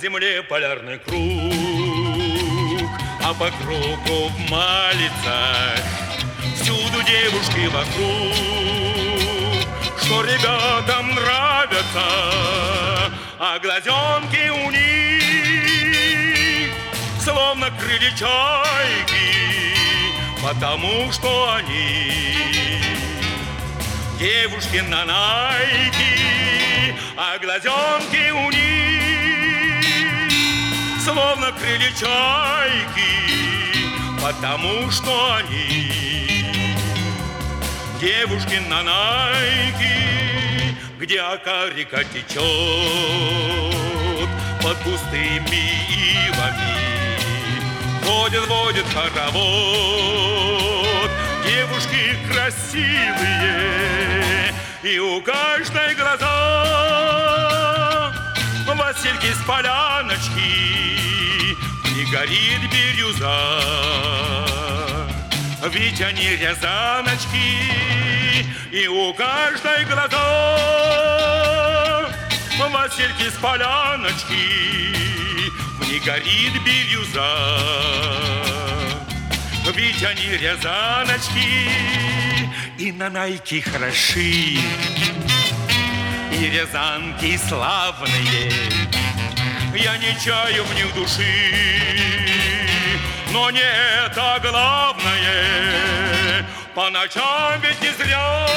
земле полярный круг, а по кругу малится всюду девушки вокруг, что ребятам нравятся, а глазенки у них словно крылья чайки, потому что они девушки на найке, а глазенки у них словно крылья чайки, потому что они девушки на найке, где ока река течет под густыми ивами, водит хоровод, девушки красивые, и у каждой глаза васильки с поляночки, не горит бирюза, ведь они рязаночки, и у каждой глаза васильки с поляночки, не горит бирюза, ведь они рязаночки, и на найке хороши, и рязанки славные. Я не чаю в них души, но не это главное. По ночам ведь не зря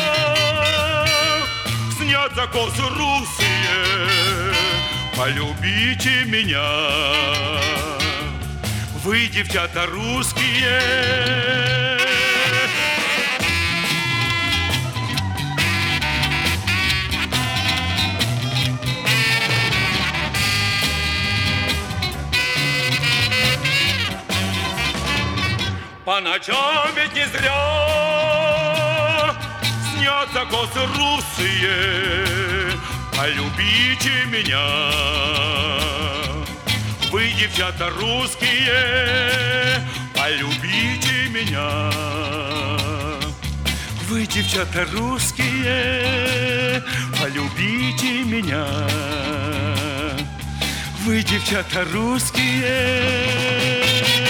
снятся косы русые. Полюбите меня, вы, девчата русские. По ночам ведь не зря снятся косы русые. Полюбите меня, вы, девчата русские, полюбите меня. Вы, девчата русские, полюбите меня. Вы, девчата русские.